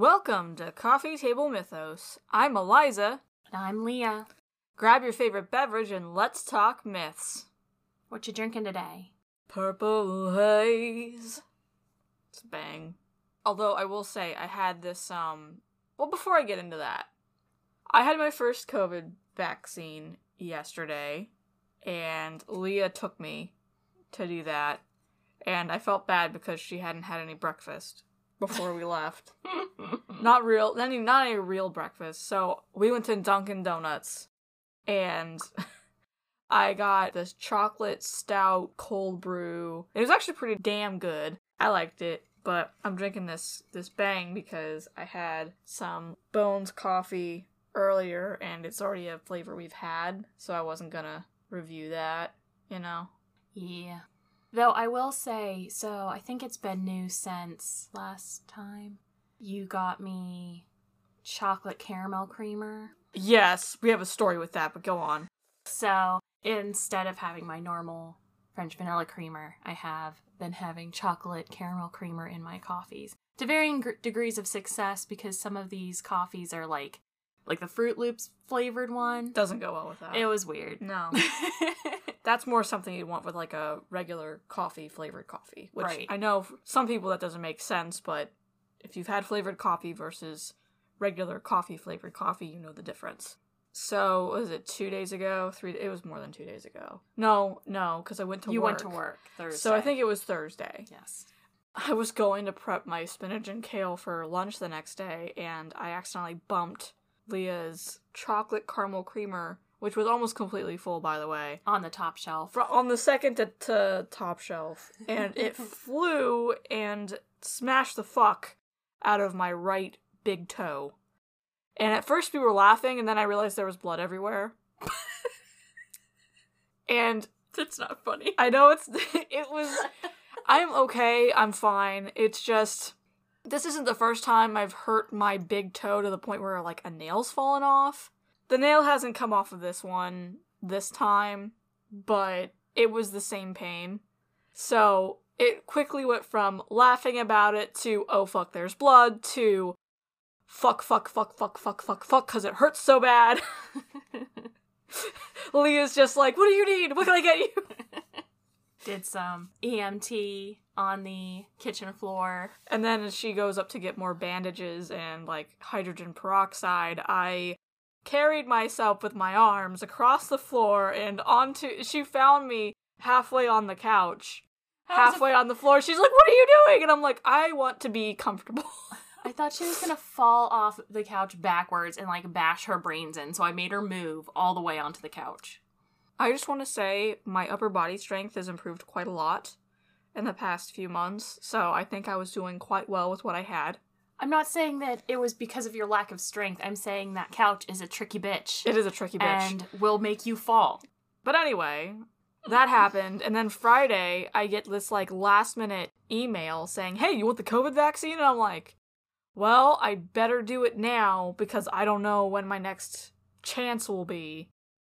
Welcome to Coffee Table Mythos. I'm Eliza. And I'm Leah. Grab your favorite beverage and let's talk myths. What you drinking today? Purple Haze. It's a bang. Although I will say I had this, before I get into that, I had my first COVID vaccine yesterday, and Leah took me to do that, and I felt bad because she hadn't had any breakfast before we left. Not any real breakfast. So we went to Dunkin' Donuts, and I got this chocolate stout cold brew. It was actually pretty damn good. I liked it, but I'm drinking this bang because I had some Bones coffee earlier, and it's already a flavor we've had, so I wasn't gonna review that, you know? Yeah. Though I will say, so I think it's been new since last time. You got me chocolate caramel creamer. Yes, we have a story with that, but go on. So instead of having my normal French vanilla creamer, I have been having chocolate caramel creamer in my coffees. To varying degrees of success, because some of these coffees are like the Fruit Loops flavored one. Doesn't go well with that. It was weird. No. That's more something you'd want with like a regular coffee, flavored coffee. Which right. I know for some people that doesn't make sense, but if you've had flavored coffee versus regular coffee flavored coffee, you know the difference. So, was it 2 days ago? It was more than 2 days ago. No, because I went to work. You went to work Thursday. So I think it was Thursday. Yes. I was going to prep my spinach and kale for lunch the next day, and I accidentally bumped Leah's chocolate caramel creamer, which was almost completely full, by the way. On the top shelf. On the second to top shelf. And it flew and smashed the fuck out of my right big toe. And at first we were laughing, and then I realized there was blood everywhere. And it's not funny. I know it was... I'm okay, I'm fine. It's just... This isn't the first time I've hurt my big toe to the point where, like, a nail's fallen off. The nail hasn't come off of this one this time, but it was the same pain. So, it quickly went from laughing about it to, oh fuck, there's blood, to fuck, because it hurts so bad. Leah's just like, what do you need? What can I get you? Did some EMT on the kitchen floor. And then as she goes up to get more bandages and, like, hydrogen peroxide, I carried myself with my arms across the floor and she found me halfway on the couch. Halfway on the floor. She's like, what are you doing? And I'm like, I want to be comfortable. I thought she was gonna fall off the couch backwards and, like, bash her brains in, so I made her move all the way onto the couch. I just want to say my upper body strength has improved quite a lot in the past few months, so I think I was doing quite well with what I had. I'm not saying that it was because of your lack of strength. I'm saying that couch is a tricky bitch. It is a tricky bitch. And will make you fall. But anyway, that happened, and then Friday, I get this, like, last-minute email saying, hey, you want the COVID vaccine? And I'm like, well, I better do it now, because I don't know when my next chance will be.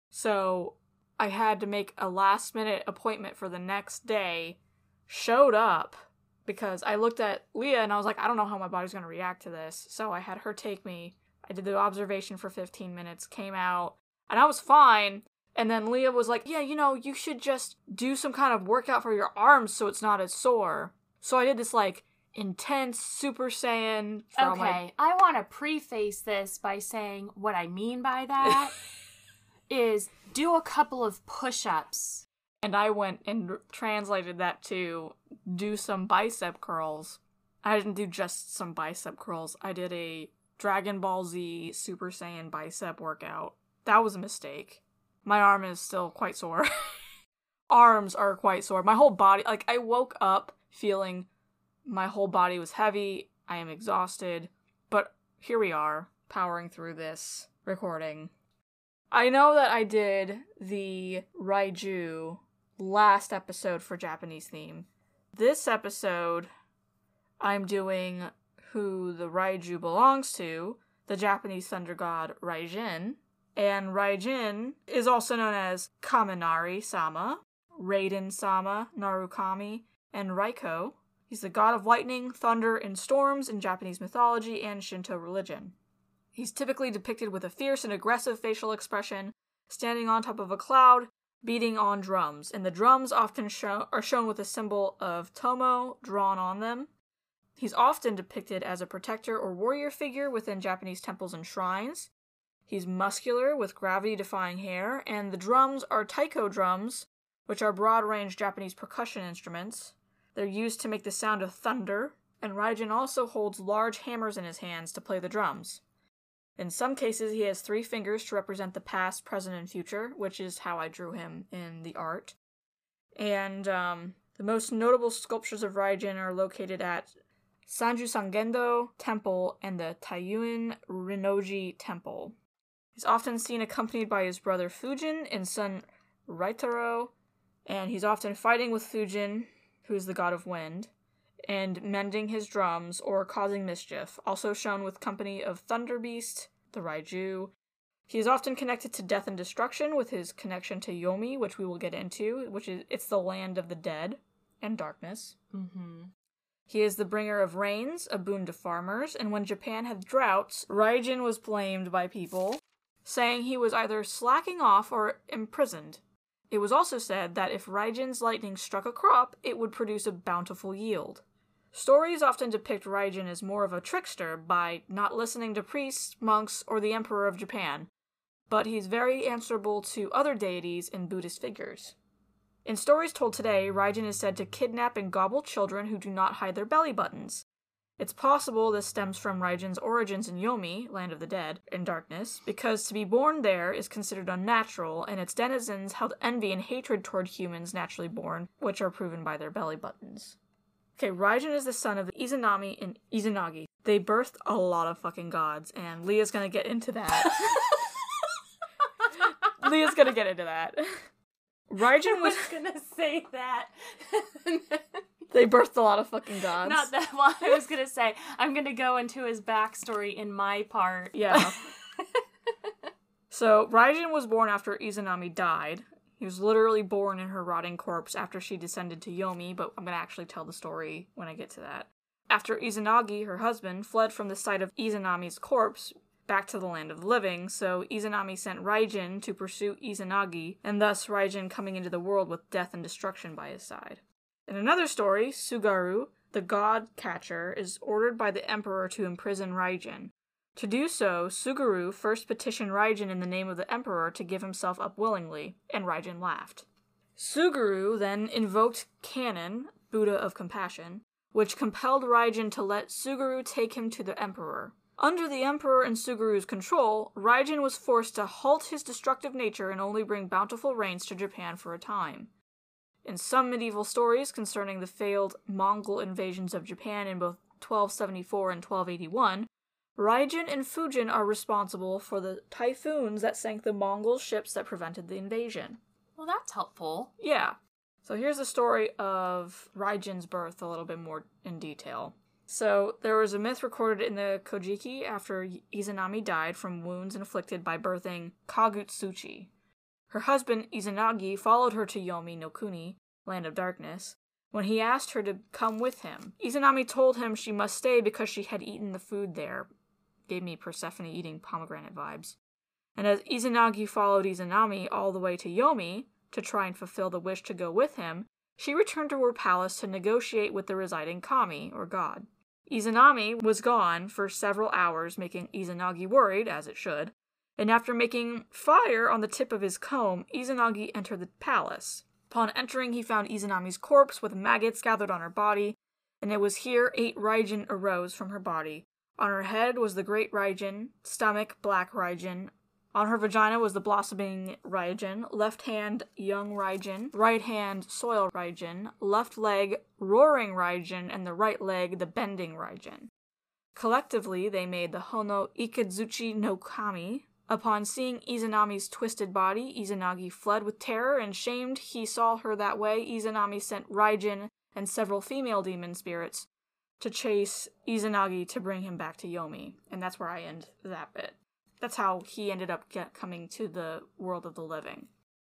So I had to make a last-minute appointment for the next day, showed up, because I looked at Leah and I was like, I don't know how my body's going to react to this. So I had her take me. I did the observation for 15 minutes, came out, and I was fine. And then Leah was like, yeah, you should just do some kind of workout for your arms so it's not as sore. So I did this, like, intense Super Saiyan. Okay, I want to preface this by saying what I mean by that is do a couple of push-ups. And I went and translated that to do some bicep curls. I didn't do just some bicep curls. I did a Dragon Ball Z Super Saiyan bicep workout. That was a mistake. My arm is still quite sore. Arms are quite sore. My whole body, like, I woke up feeling my whole body was heavy. I am exhausted. But here we are, powering through this recording. I know that I did the Raiju last episode for Japanese theme. This episode, I'm doing who the Raiju belongs to, the Japanese thunder god Raijin. And Raijin is also known as Kaminari-sama, Raiden-sama, Narukami, and Raiko. He's the god of lightning, thunder, and storms in Japanese mythology and Shinto religion. He's typically depicted with a fierce and aggressive facial expression, standing on top of a cloud, beating on drums, and the drums often are shown with a symbol of tomo drawn on them. He's often depicted as a protector or warrior figure within Japanese temples and shrines. He's muscular with gravity-defying hair, and the drums are taiko drums, which are broad-range Japanese percussion instruments. They're used to make the sound of thunder, and Raijin also holds large hammers in his hands to play the drums. In some cases, he has 3 fingers to represent the past, present, and future, which is how I drew him in the art. And the most notable sculptures of Raijin are located at Sanju Sangendo Temple and the Taiyuin Rinnoji Temple. He's often seen accompanied by his brother Fujin and son Raitaro, and he's often fighting with Fujin, who's the god of wind, and mending his drums or causing mischief, also shown with company of Thunder Beast, the Raiju. He is often connected to death and destruction with his connection to Yomi, which we will get into, it's the land of the dead and darkness. Mm-hmm. He is the bringer of rains, a boon to farmers, and when Japan had droughts, Raijin was blamed by people, saying he was either slacking off or imprisoned. It was also said that if Raijin's lightning struck a crop, it would produce a bountiful yield. Stories often depict Raijin as more of a trickster by not listening to priests, monks, or the Emperor of Japan, but he's very answerable to other deities and Buddhist figures. In stories told today, Raijin is said to kidnap and gobble children who do not hide their belly buttons. It's possible this stems from Raijin's origins in Yomi, land of the dead, and darkness, because to be born there is considered unnatural, and its denizens held envy and hatred toward humans naturally born, which are proven by their belly buttons. Okay, Raijin is the son of Izanami and Izanagi. They birthed a lot of fucking gods, and Leah's gonna get into that. Leah's gonna get into that. Raijin was gonna say that. They birthed a lot of fucking gods. Not that one. I was gonna say, I'm gonna go into his backstory in my part. Yeah. So, Raijin was born after Izanami died. He was literally born in her rotting corpse after she descended to Yomi, but I'm gonna actually tell the story when I get to that. After Izanagi, her husband, fled from the site of Izanami's corpse back to the land of the living, so Izanami sent Raijin to pursue Izanagi, and thus Raijin coming into the world with death and destruction by his side. In another story, Sugaru, the god catcher, is ordered by the emperor to imprison Raijin. To do so, Sugaru first petitioned Raijin in the name of the emperor to give himself up willingly, and Raijin laughed. Sugaru then invoked Kannon, Buddha of Compassion, which compelled Raijin to let Sugaru take him to the emperor. Under the emperor and Sugaru's control, Raijin was forced to halt his destructive nature and only bring bountiful rains to Japan for a time. In some medieval stories concerning the failed Mongol invasions of Japan in both 1274 and 1281, Raijin and Fujin are responsible for the typhoons that sank the Mongol ships that prevented the invasion. Well, that's helpful. Yeah. So here's the story of Raijin's birth a little bit more in detail. So there was a myth recorded in the Kojiki after Izanami died from wounds inflicted by birthing Kagutsuchi. Her husband, Izanagi, followed her to Yomi no Kuni, land of darkness, when he asked her to come with him. Izanami told him she must stay because she had eaten the food there. Gave me Persephone eating pomegranate vibes. And as Izanagi followed Izanami all the way to Yomi to try and fulfill the wish to go with him, she returned to her palace to negotiate with the residing kami, or god. Izanami was gone for several hours, making Izanagi worried, as it should, and after making fire on the tip of his comb, Izanagi entered the palace. Upon entering, he found Izanami's corpse with maggots gathered on her body, and it was here 8 Raijin arose from her body. On her head was the Great Raijin, stomach Black Raijin. On her vagina was the Blossoming Raijin, left hand Young Raijin, right hand Soil Raijin, left leg Roaring Raijin, and the right leg the Bending Raijin. Collectively, they made the Hono Ikadzuchi no Kami. Upon seeing Izanami's twisted body, Izanagi fled with terror, and shamed he saw her that way, Izanami sent Raijin and several female demon spirits to chase Izanagi to bring him back to Yomi. And that's where I end that bit. That's how he ended up coming to the world of the living.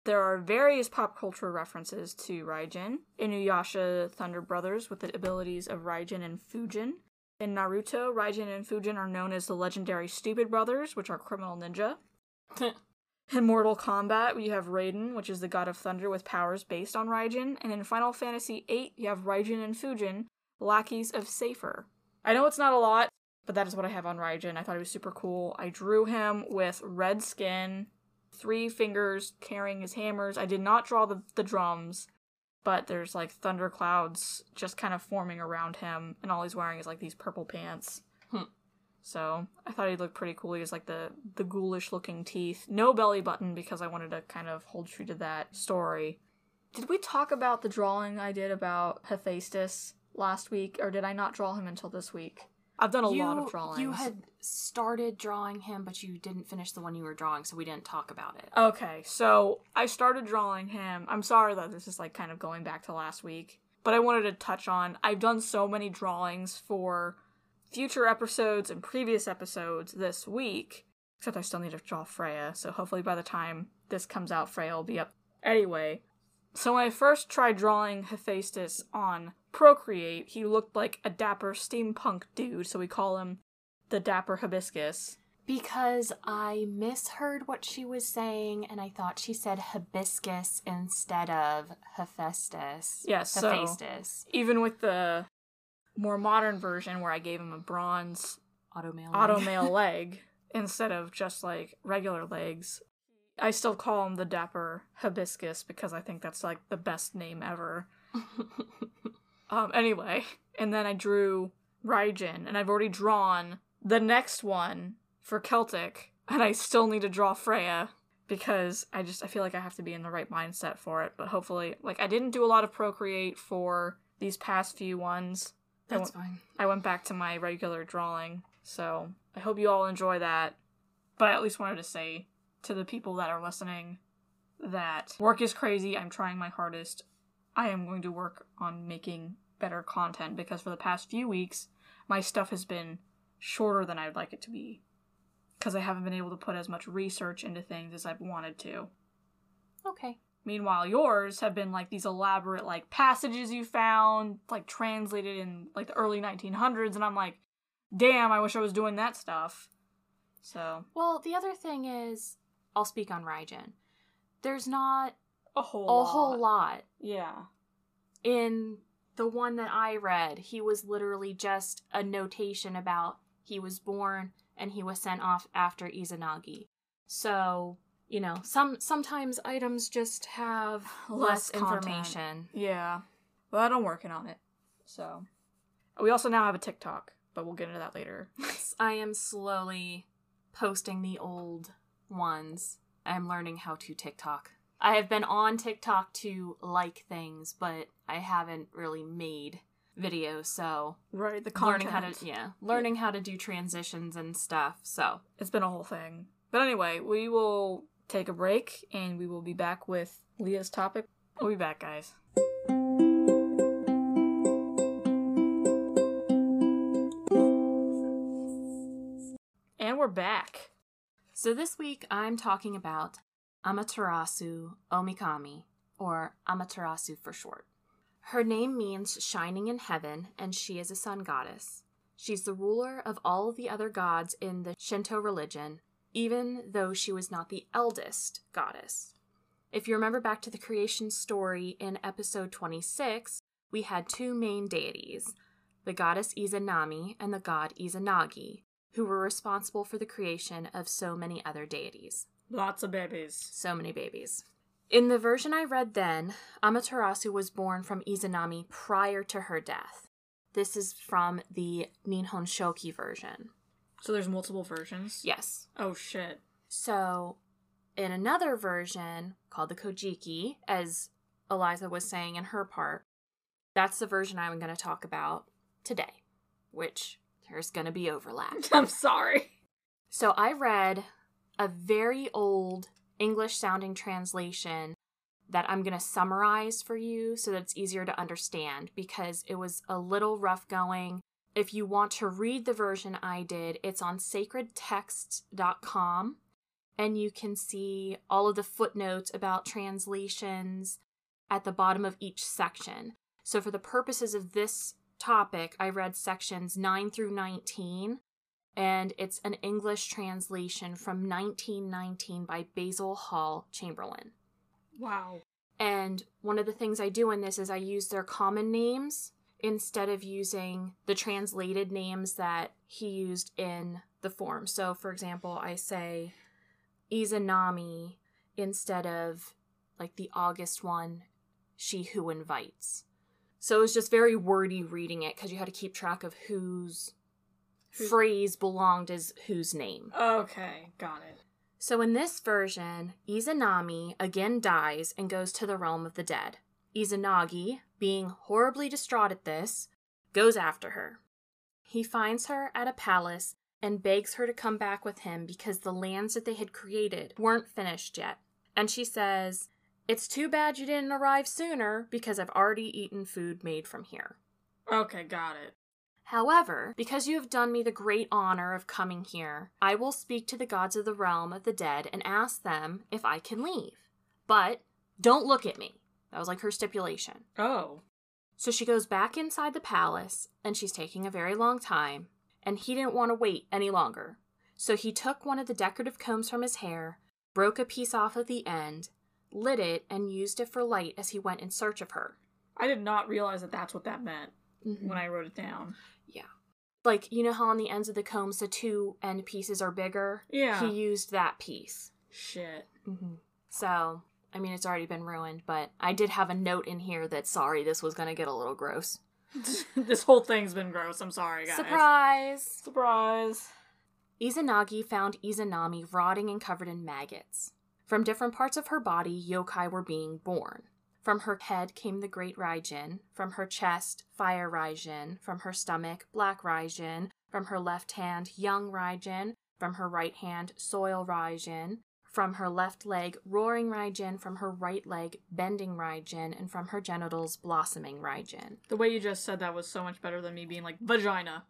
There are various pop culture references to Raijin. Inuyasha Thunder Brothers with the abilities of Raijin and Fujin. In Naruto, Raijin and Fujin are known as the legendary Stupid Brothers, which are criminal ninja. In Mortal Kombat, we have Raiden, which is the god of thunder with powers based on Raijin. And in Final Fantasy VIII, you have Raijin and Fujin, lackeys of Safer. I know it's not a lot, but that is what I have on Raijin. I thought he was super cool. I drew him with red skin, 3 fingers carrying his hammers. I did not draw the drums, but there's like thunder clouds just kind of forming around him, and all he's wearing is like these purple pants. So I thought he looked pretty cool. He has like the ghoulish looking teeth. No belly button because I wanted to kind of hold true to that story. Did we talk about the drawing I did about Hephaestus last week, or did I not draw him until this week? I've done a lot of drawings. You had started drawing him, but you didn't finish the one you were drawing, so we didn't talk about it. Okay, so I started drawing him. I'm sorry that this is like kind of going back to last week, but I wanted to touch on, I've done so many drawings for future episodes and previous episodes this week, except I still need to draw Freya, so hopefully by the time this comes out, Freya will be up. Anyway, so when I first tried drawing Hephaestus on Procreate, he looked like a dapper steampunk dude, so we call him the Dapper Hibiscus. Because I misheard what she was saying, and I thought she said hibiscus instead of Hephaestus. Yes, Hephaestus. So even with the more modern version where I gave him a bronze automail leg instead of just like regular legs, I still call him the Dapper Hibiscus because I think that's like the best name ever. Anyway, and then I drew Raijin, and I've already drawn the next one for Celtic, and I still need to draw Freya because I feel like I have to be in the right mindset for it, but hopefully, like, I didn't do a lot of Procreate for these past few ones. That's fine. I went back to my regular drawing, so I hope you all enjoy that, but I at least wanted to say to the people that are listening that work is crazy. I'm trying my hardest. I am going to work on making better content because for the past few weeks, my stuff has been shorter than I would like it to be because I haven't been able to put as much research into things as I've wanted to. Okay. Meanwhile, yours have been like these elaborate like passages you found, like translated in like the early 1900s, and I'm like, damn, I wish I was doing that stuff. So. Well, the other thing is, I'll speak on Raijin. There's not a whole lot. Yeah. In the one that I read, he was literally just a notation about he was born and he was sent off after Izanagi. So, you know, sometimes items just have less information. Yeah. Well, I'm working on it. So. We also now have a TikTok, but we'll get into that later. I am slowly posting the old ones. I'm learning how to TikTok. I have been on TikTok to like things, but I haven't really made videos, so right, the content. Learning how to do transitions and stuff, so it's been a whole thing. But anyway, we will take a break and we will be back with Leah's topic. We'll be back, guys. And we're back. So this week I'm talking about Amaterasu Omikami, or Amaterasu for short. Her name means shining in heaven, and she is a sun goddess. She's the ruler of all of the other gods in the Shinto religion, even though she was not the eldest goddess. If you remember back to the creation story in episode 26, we had 2 main deities, the goddess Izanami and the god Izanagi, who were responsible for the creation of so many other deities. Lots of babies. So many babies. In the version I read then, Amaterasu was born from Izanami prior to her death. This is from the Nihon Shoki version. So there's multiple versions? Yes. Oh, shit. So, in another version, called the Kojiki, as Eliza was saying in her part, that's the version I'm going to talk about today, which there's going to be overlap. I'm sorry. So I read a very old English-sounding translation that I'm going to summarize for you so that it's easier to understand because it was a little rough going. If you want to read the version I did, it's on sacredtexts.com, and you can see all of the footnotes about translations at the bottom of each section. So for the purposes of this topic, I read sections 9 through 19, and it's an English translation from 1919 by Basil Hall Chamberlain. Wow. And one of the things I do in this is I use their common names instead of using the translated names that he used in the form. So, for example, I say Izanami instead of, like, the August one, she who invites. So it was just very wordy reading it because you had to keep track of whose phrase belonged as whose name. Okay, got it. So in this version, Izanami again dies and goes to the realm of the dead. Izanagi, being horribly distraught at this, goes after her. He finds her at a palace and begs her to come back with him because the lands that they had created weren't finished yet. And she says, "It's too bad you didn't arrive sooner because I've already eaten food made from here." Okay, got it. However, because you have done me the great honor of coming here, I will speak to the gods of the realm of the dead and ask them if I can leave. But don't look at me. That was like her stipulation. Oh. So she goes back inside the palace, and she's taking a very long time, and he didn't want to wait any longer. So he took one of the decorative combs from his hair, broke a piece off at the end, lit it, and used it for light as he went in search of her. I did not realize that that's what that meant when I wrote it down. Yeah. Like, you know how on the ends of the combs the two end pieces are bigger? Yeah. He used that piece. Shit. Mm-hmm. So, I mean, it's already been ruined, but I did have a note in here that, sorry, this was going to get a little gross. This whole thing's been gross. I'm sorry, guys. Surprise! Surprise! Izanagi found Izanami rotting and covered in maggots. From different parts of her body, yokai were being born. From her head came the Great Raijin, from her chest, Fire Raijin, from her stomach, Black Raijin, from her left hand, Young Raijin, from her right hand, Soil Raijin, from her left leg, Roaring Raijin, from her right leg, Bending Raijin, and from her genitals, Blossoming Raijin. The way you just said that was so much better than me being like, vagina.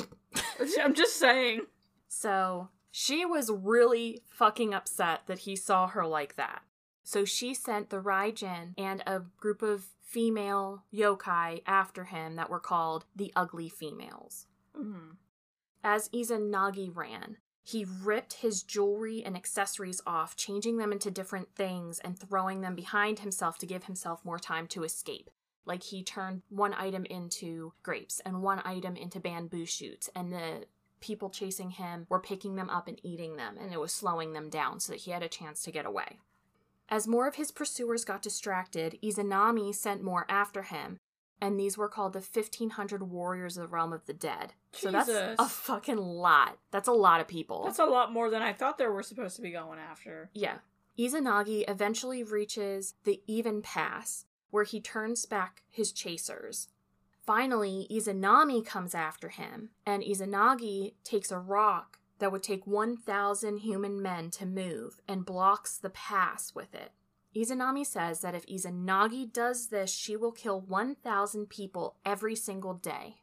I'm just saying. So, she was really fucking upset that he saw her like that. So she sent the Raijin and a group of female yokai after him that were called the Ugly Females. Mm-hmm. As Izanagi ran, he ripped his jewelry and accessories off, changing them into different things and throwing them behind himself to give himself more time to escape. Like he turned one item into grapes and one item into bamboo shoots, and the people chasing him were picking them up and eating them, and it was slowing them down so that he had a chance to get away. As more of his pursuers got distracted, Izanami sent more after him, and these were called the 1,500 warriors of the realm of the dead. Jesus. So that's a fucking lot. That's a lot of people. That's a lot more than I thought there were supposed to be going after. Yeah. Izanagi eventually reaches the Even Pass, where he turns back his chasers. Finally, Izanami comes after him, and Izanagi takes a rock that would take 1,000 human men to move and blocks the pass with it. Izanami says that if Izanagi does this, she will kill 1,000 people every single day.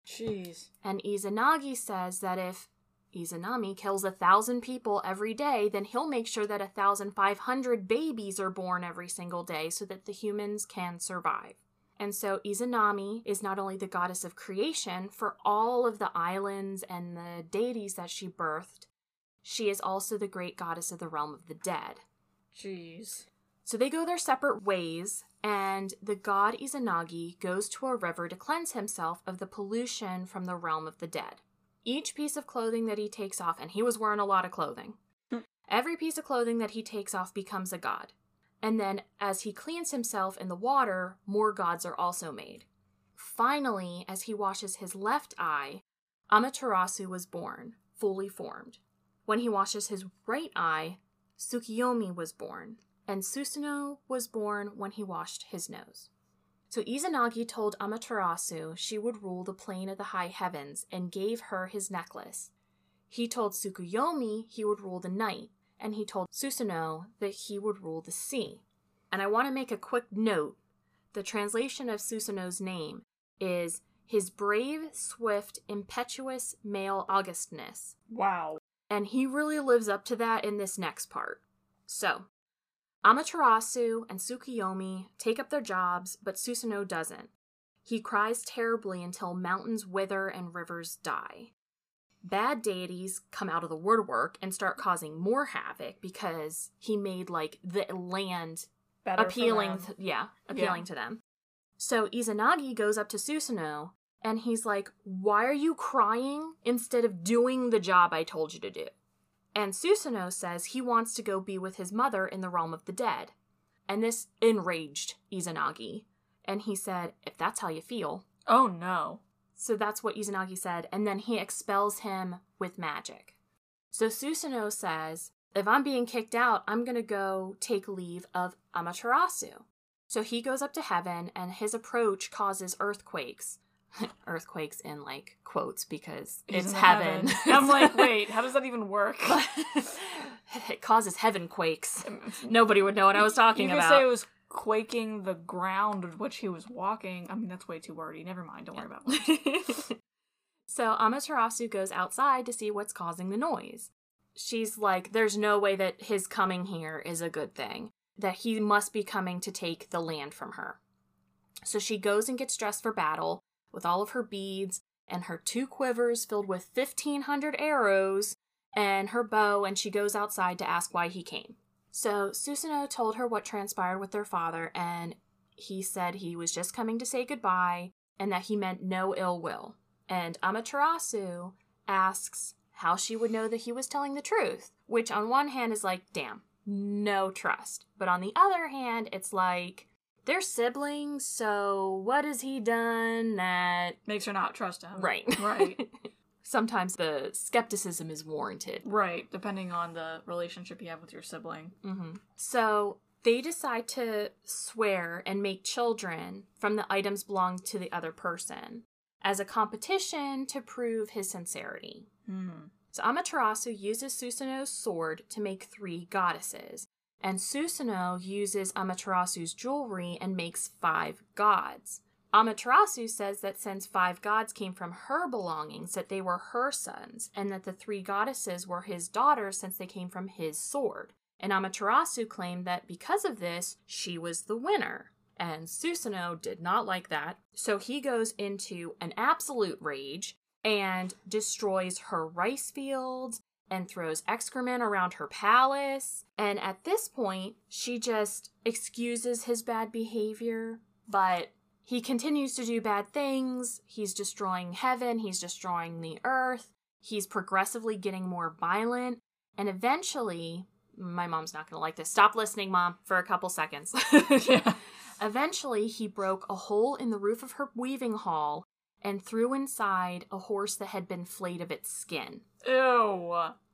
Jeez. And Izanagi says that if Izanami kills 1,000 people every day, then he'll make sure that 1,500 babies are born every single day so that the humans can survive. And so Izanami is not only the goddess of creation for all of the islands and the deities that she birthed, she is also the great goddess of the realm of the dead. Jeez. So they go their separate ways, and the god Izanagi goes to a river to cleanse himself of the pollution from the realm of the dead. Each piece of clothing that he takes off, and he was wearing a lot of clothing, every piece of clothing that he takes off becomes a god. And then, as he cleans himself in the water, more gods are also made. Finally, as he washes his left eye, Amaterasu was born, fully formed. When he washes his right eye, Tsukiyomi was born, and Susanoo was born when he washed his nose. So Izanagi told Amaterasu she would rule the plane of the high heavens and gave her his necklace. He told Tsukuyomi he would rule the night, and he told Susanoo that he would rule the sea. And I want to make a quick note. The translation of Susanoo's name is his brave, swift, impetuous male Augustness. Wow. And he really lives up to that in this next part. So, Amaterasu and Tsukuyomi take up their jobs, but Susanoo doesn't. He cries terribly until mountains wither and rivers die. Bad deities come out of the woodwork and start causing more havoc because he made, like, the land Better appealing for them. appealing to them. So Izanagi goes up to Susanoo and he's like, "Why are you crying instead of doing the job I told you to do?" And Susanoo says he wants to go be with his mother in the realm of the dead. And this enraged Izanagi. And he said, "If that's how you feel." Oh no. So that's what Izanagi said, and then he expels him with magic. So Susanoo says, "If I'm being kicked out, I'm going to go take leave of Amaterasu." So he goes up to heaven, and his approach causes earthquakes. Earthquakes in, like, quotes, because He's it's in heaven. I'm like, wait, how does that even work? It causes heaven quakes. Nobody would know what I was talking you about. You could say it was quaking the ground with which he was walking. I mean, that's way too wordy. Never mind. Don't worry about it. So Amaterasu goes outside to see what's causing the noise. She's like, there's no way that his coming here is a good thing. That he must be coming to take the land from her. So she goes and gets dressed for battle with all of her beads and her 2 quivers filled with 1,500 arrows and her bow, and she goes outside to ask why he came. So Susanoo told her what transpired with their father, and he said he was just coming to say goodbye and that he meant no ill will. And Amaterasu asks how she would know that he was telling the truth, which on one hand is like, damn, no trust. But on the other hand, it's like, they're siblings, so what has he done that makes her not trust him? Right. Right. Sometimes the skepticism is warranted. Right, depending on the relationship you have with your sibling. Mm-hmm. So they decide to swear and make children from the items belonging to the other person as a competition to prove his sincerity. So Amaterasu uses Susanoo's sword to make 3 goddesses, and Susanoo uses Amaterasu's jewelry and makes 5 gods. Amaterasu says that since 5 gods came from her belongings, that they were her sons, and that the 3 goddesses were his daughters since they came from his sword. And Amaterasu claimed that because of this, she was the winner. And Susanoo did not like that, so he goes into an absolute rage and destroys her rice fields and throws excrement around her palace. And at this point, she just excuses his bad behavior, but he continues to do bad things. He's destroying heaven. He's destroying the earth. He's progressively getting more violent. And eventually, my mom's not going to like this. Stop listening, Mom, for a couple seconds. Yeah. Eventually, he broke a hole in the roof of her weaving hall and threw inside a horse that had been flayed of its skin. Ew.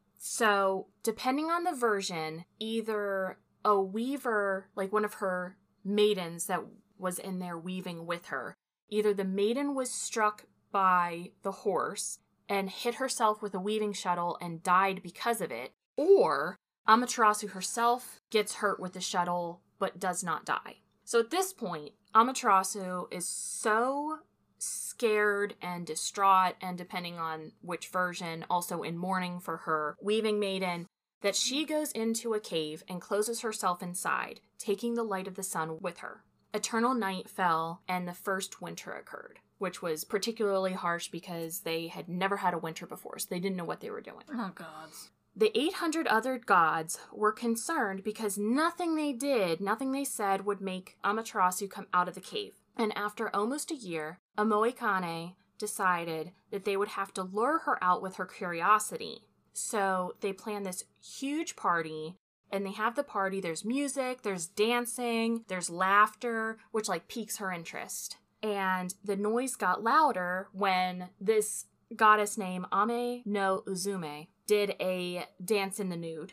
So, depending on the version, either a weaver, like one of her maidens that was in there weaving with her, either the maiden was struck by the horse and hit herself with a weaving shuttle and died because of it, or Amaterasu herself gets hurt with the shuttle but does not die. So at this point, Amaterasu is so scared and distraught, and depending on which version, also in mourning for her weaving maiden, that she goes into a cave and closes herself inside, taking the light of the sun with her. Eternal night fell, and the first winter occurred, which was particularly harsh because they had never had a winter before, so they didn't know what they were doing. Oh, gods. The 800 other gods were concerned because nothing they did, nothing they said would make Amaterasu come out of the cave. And after almost a year, Amoikane decided that they would have to lure her out with her curiosity. So they plan this huge party, and they have the party. There's music, there's dancing, there's laughter, which like piques her interest. And the noise got louder when this goddess named Ame no Uzume did a dance in the nude.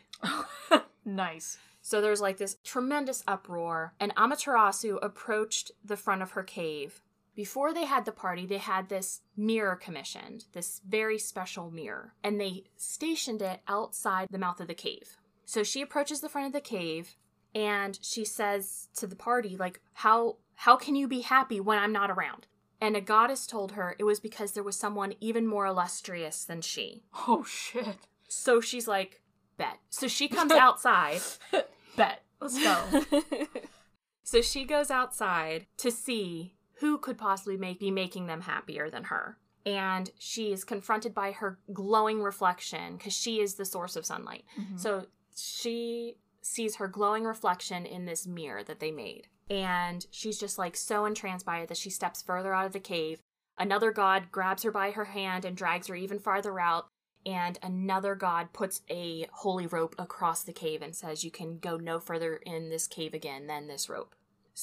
Nice. So there's like this tremendous uproar, and Amaterasu approached the front of her cave. Before they had the party, they had this mirror commissioned, this very special mirror, and they stationed it outside the mouth of the cave. So she approaches the front of the cave, and she says to the party, like, how can you be happy when I'm not around? And a goddess told her it was because there was someone even more illustrious than she. Oh, shit. So she's like, bet. So she comes outside. Bet. Let's go. So she goes outside to see who could possibly be making them happier than her. And she is confronted by her glowing reflection because she is the source of sunlight. Mm-hmm. So she sees her glowing reflection in this mirror that they made. And she's just like so entranced by it that she steps further out of the cave. Another god grabs her by her hand and drags her even farther out. And another god puts a holy rope across the cave and says you can go no further in this cave again than this rope.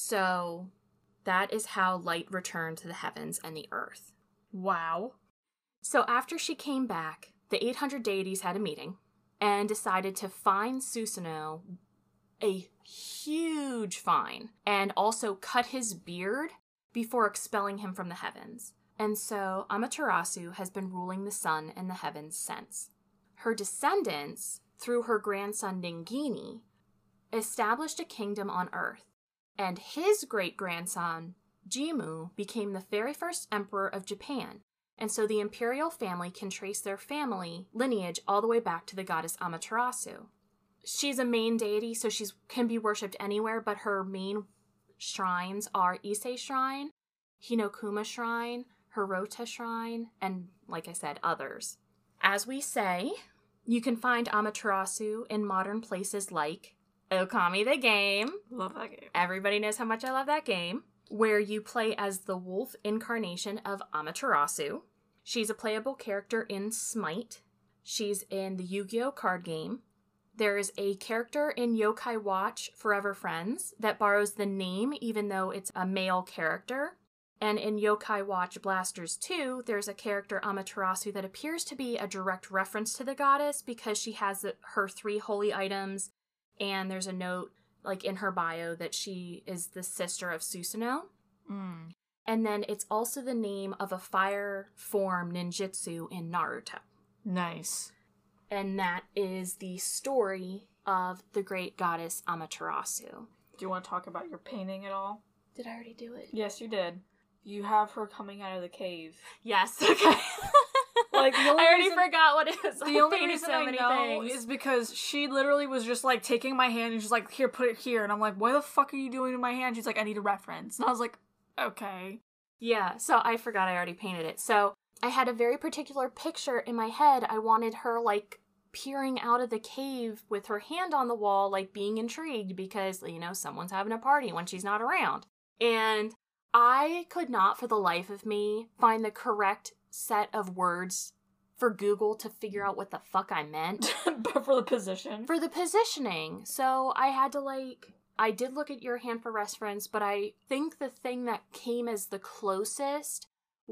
So that is how light returned to the heavens and the earth. Wow. So after she came back, the 800 deities had a meeting and decided to fine Susanoo a huge fine and also cut his beard before expelling him from the heavens. And so Amaterasu has been ruling the sun and the heavens since. Her descendants, through her grandson Ningini, established a kingdom on earth, and his great-grandson Jimmu became the very first emperor of Japan, and so the imperial family can trace their family lineage all the way back to the goddess Amaterasu. She's a main deity, so she can be worshipped anywhere, but her main shrines are Ise Shrine, Hinokuma Shrine, Hirota Shrine, and, like I said, others. As we say, you can find Amaterasu in modern places like Okami the Game. Love that game. Everybody knows how much I love that game. Where you play as the wolf incarnation of Amaterasu. She's a playable character in Smite. She's in the Yu-Gi-Oh! Card game. There is a character in Yokai Watch Forever Friends that borrows the name even though it's a male character. And in Yokai Watch Blasters 2, there's a character, Amaterasu, that appears to be a direct reference to the goddess because she has her 3 holy items, and there's a note, like, in her bio that she is the sister of Susanoo. Mm. And then it's also the name of a fire form ninjutsu in Naruto. Nice. And that is the story of the great goddess Amaterasu. Do you want to talk about your painting at all? Did I already do it? Yes, you did. You have her coming out of the cave. Yes, okay. Like, I already forgot what it was. The only reason I know is because she literally was just, like, taking my hand and she's like, here, put it here. And I'm like, what the fuck are you doing with my hand? She's like, I need a reference. And I was like, okay. Yeah, so I forgot I already painted it. So I had a very particular picture in my head. I wanted her, like, peering out of the cave with her hand on the wall, like, being intrigued because, you know, someone's having a party when she's not around. And I could not, for the life of me, find the correct set of words for Google to figure out what the fuck I meant. But for the position? For the positioning. So I had to, like, I did look at your hand for reference, but I think the thing that came as the closest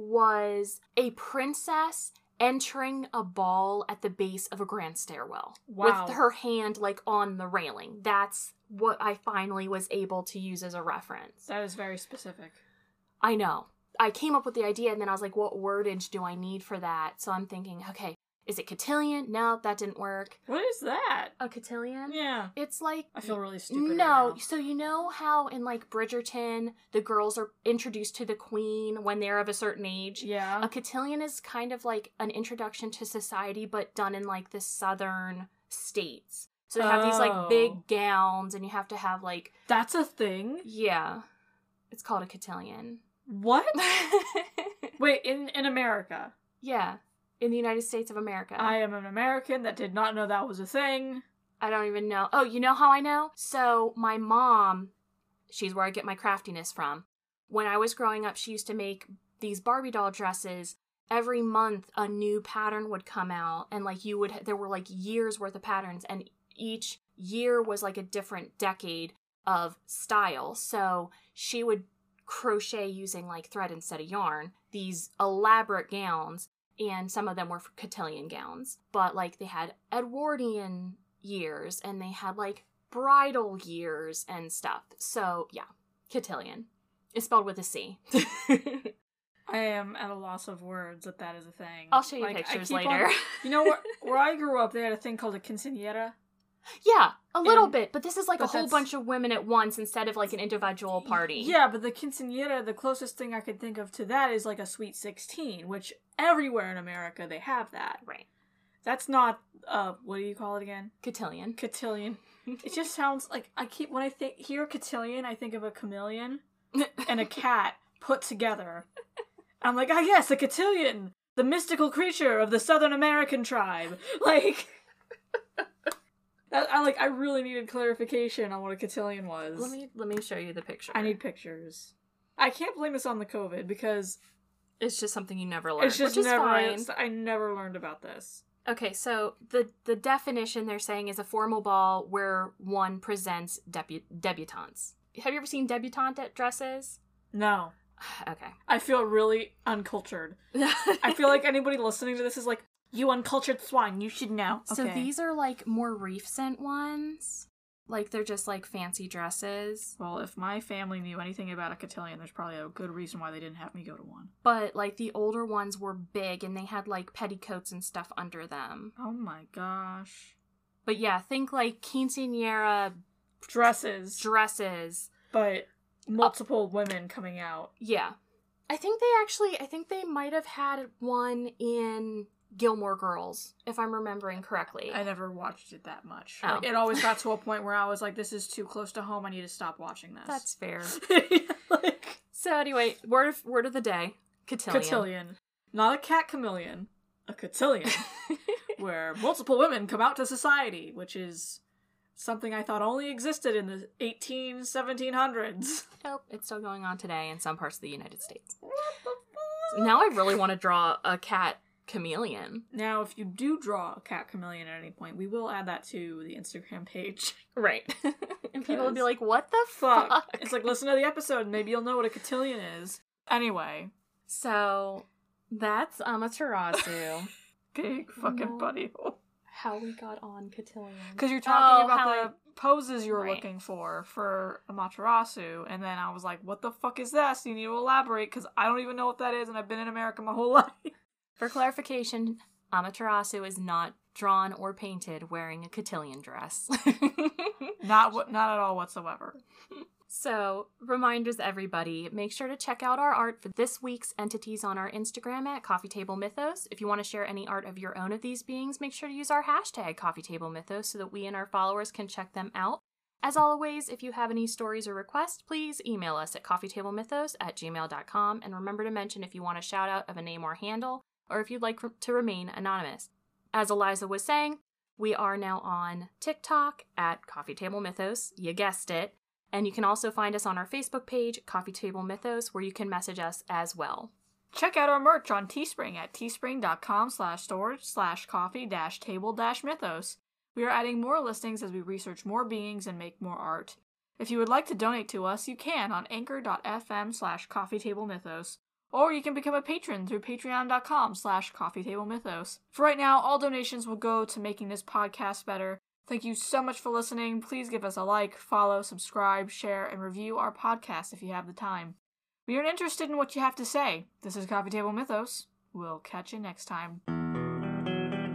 was a princess entering a ball at the base of a grand stairwell. Wow. With her hand, like, on the railing. That's what I finally was able to use as a reference. That is very specific. I know. I came up with the idea, and then I was like, what wordage do I need for that? So I'm thinking, okay, is it cotillion? No, that didn't work. What is that? A cotillion? Yeah. It's like... I feel really stupid No, right now. So you know how in, like, Bridgerton, the girls are introduced to the queen when they're of a certain age? Yeah. A cotillion is kind of like an introduction to society, but done in, like, the southern states. So they have these, like, big gowns, and you have to have, like... That's a thing? Yeah. It's called a cotillion. What? Wait, in America? Yeah. In the United States of America. I am an American that did not know that was a thing. I don't even know. Oh, you know how I know? So my mom, she's where I get my craftiness from. When I was growing up, she used to make these Barbie doll dresses. Every month, a new pattern would come out. And, like, there were, like, years worth of patterns. And each year was, like, a different decade of style. So she would crochet using, like, thread instead of yarn, these elaborate gowns, and some of them were cotillion gowns, but, like, they had Edwardian years, and they had, like, bridal years and stuff. So, yeah, cotillion. It's spelled with a C. I am at a loss of words that is a thing. I'll show you pictures later. You know, where I grew up, they had a thing called a quinceañera. Yeah, a little bit, but this is like a whole that's... bunch of women at once instead of like an individual party. Yeah, but the quinceañera, the closest thing I could think of to that is like a Sweet 16, which everywhere in America they have that. Right. That's not, what do you call it again? Cotillion. Cotillion. It just sounds like, when I hear cotillion, I think of a chameleon and a cat put together. I'm like, ah yes, a cotillion! The mystical creature of the Southern American tribe! Like, I really needed clarification on what a cotillion was. Let me show you the picture. I need pictures. I can't blame this on the COVID, because it's just something you never learned. It's just which is never. fine. I never learned about this. Okay, so the definition they're saying is a formal ball where one presents debutantes. Have you ever seen debutante dresses? No. Okay. I feel really uncultured. I feel like anybody listening to this is like, you uncultured swine, you should know. So okay. These are like more recent ones. Like they're just like fancy dresses. Well, if my family knew anything about a cotillion, there's probably a good reason why they didn't have me go to one. But like the older ones were big and they had like petticoats and stuff under them. Oh my gosh. But yeah, think like quinceañera dresses. But multiple women coming out. Yeah. I think they might have had one in Gilmore Girls, if I'm remembering correctly. I never watched it that much. Oh. Like, it always got to a point where I was like, this is too close to home, I need to stop watching this. That's fair. Like, so anyway, word of the day. Cotillion. Cotillion. Not a cat chameleon. A cotillion. Where multiple women come out to society, which is something I thought only existed in the 1700s. Nope, it's still going on today in some parts of the United States. Now I really want to draw a cat chameleon. Now, if you do draw a cat chameleon at any point, we will add that to the Instagram page. Right. And people will be like, what the fuck? It's like, listen to the episode, maybe you'll know what a cotillion is. Anyway. So, that's Amaterasu. Big fucking buddy hole. How we got on cotillion. Because you're talking about the poses you were looking for Amaterasu, and then I was like, what the fuck is this? You need to elaborate, because I don't even know what that is, and I've been in America my whole life. For clarification, Amaterasu is not drawn or painted wearing a cotillion dress. Not at all whatsoever. So, reminders everybody, make sure to check out our art for this week's entities on our Instagram at Coffee Table Mythos. If you want to share any art of your own of these beings, make sure to use our hashtag Coffee Table Mythos so that we and our followers can check them out. As always, if you have any stories or requests, please email us at coffeetablemythos@gmail.com, and remember to mention if you want a shout out of a name or handle, or if you'd like to remain anonymous. As Eliza was saying, we are now on TikTok at Coffee Table Mythos, you guessed it, and you can also find us on our Facebook page, Coffee Table Mythos, where you can message us as well. Check out our merch on Teespring at teespring.com/storage/coffee-table-mythos. We are adding more listings as we research more beings and make more art. If you would like to donate to us, you can on anchor.fm/coffeetablemythos. Or you can become a patron through patreon.com/coffeetablemythos. For right now, all donations will go to making this podcast better. Thank you so much for listening. Please give us a like, follow, subscribe, share, and review our podcast if you have the time. We are interested in what you have to say. This is Coffee Table Mythos. We'll catch you next time.